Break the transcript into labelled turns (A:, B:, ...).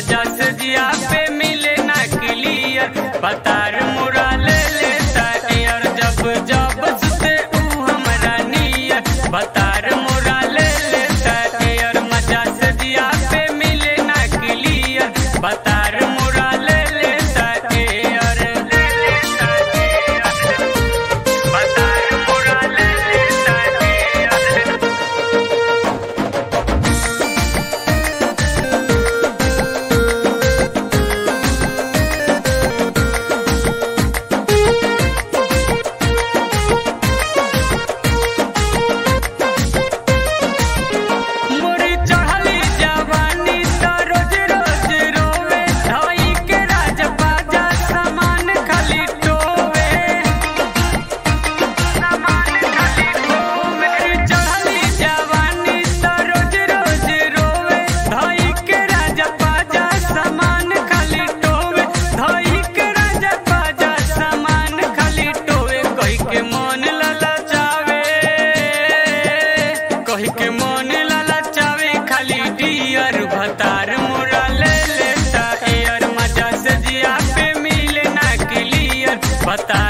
A: मजा से जिया पे मिले ना क्लियर बतार मुरा ले लेता एयर जब जब सुते ऊ हमरा नियर बतार मुरा ले लेता एयर मजा से जिया पे मिले ना क्लियर बतार मुरा ले लेता एयर बतार मुरा ले लेता एयर के मन ललचावे खाली डियर भतार मुरा ले लेता एयर मजा से जिया पे मिले ना क्लियर बता